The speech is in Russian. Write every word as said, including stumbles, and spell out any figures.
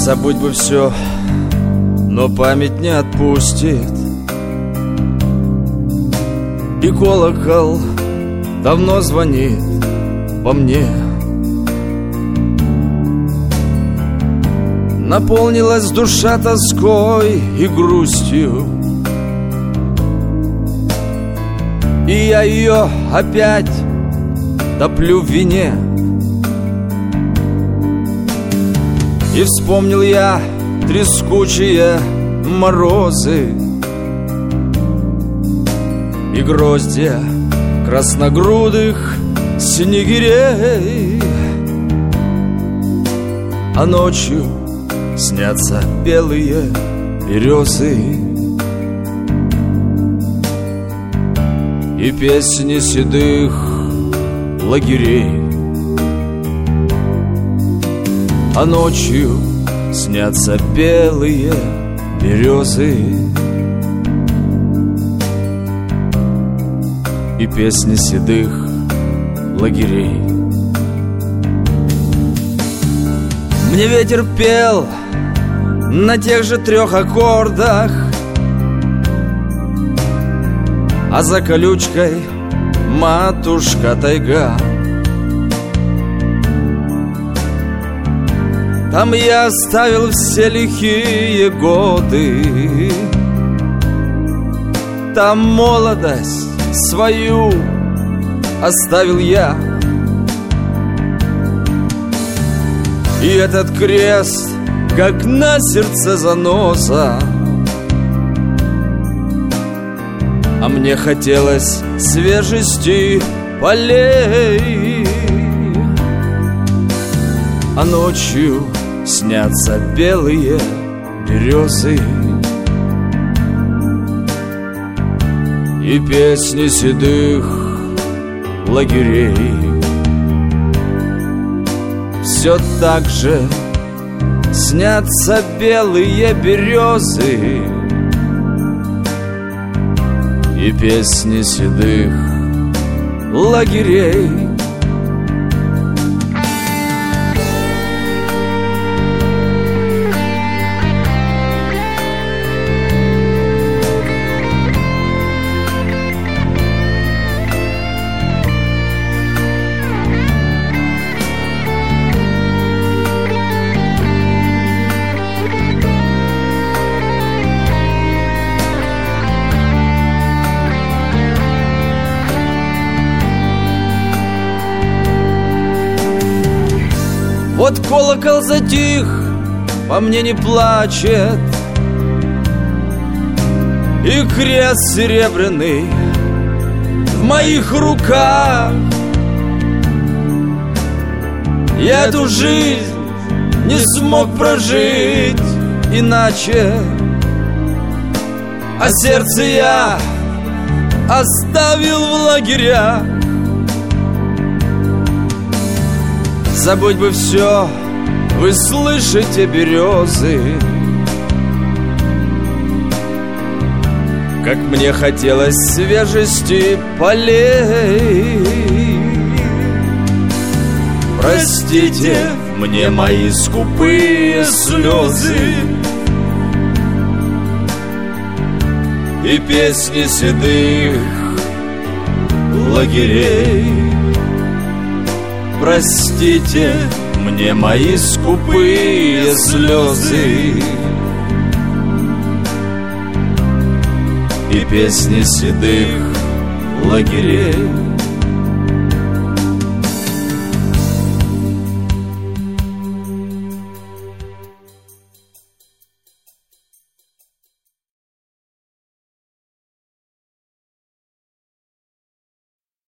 Забудь бы все, но память не отпустит. И колокол давно звонит по мне. Наполнилась душа тоской и грустью, и я ее опять топлю в вине. И вспомнил я трескучие морозы и гроздья красногрудых снегирей. А ночью снятся белые березы и песни седых лагерей. А ночью снятся белые березы и песни седых лагерей. Мне ветер пел на тех же трех аккордах, а за колючкой матушка тайга. Там я оставил все лихие годы, там молодость свою оставил я. И этот крест, как на сердце заноза, а мне хотелось свежести полей. А ночью снятся белые березы и песни седых лагерей. Все так же снятся белые березы и песни седых лагерей. Вот колокол затих, по мне не плачет, и крест серебряный в моих руках. Я эту жизнь не смог прожить иначе, а сердце я оставил в лагерях. Забудь бы все, вы слышите, березы, как мне хотелось свежести полей. Простите мне мои скупые слезы и песни седых лагерей. Простите мне мои скупые слезы и песни седых лагерей.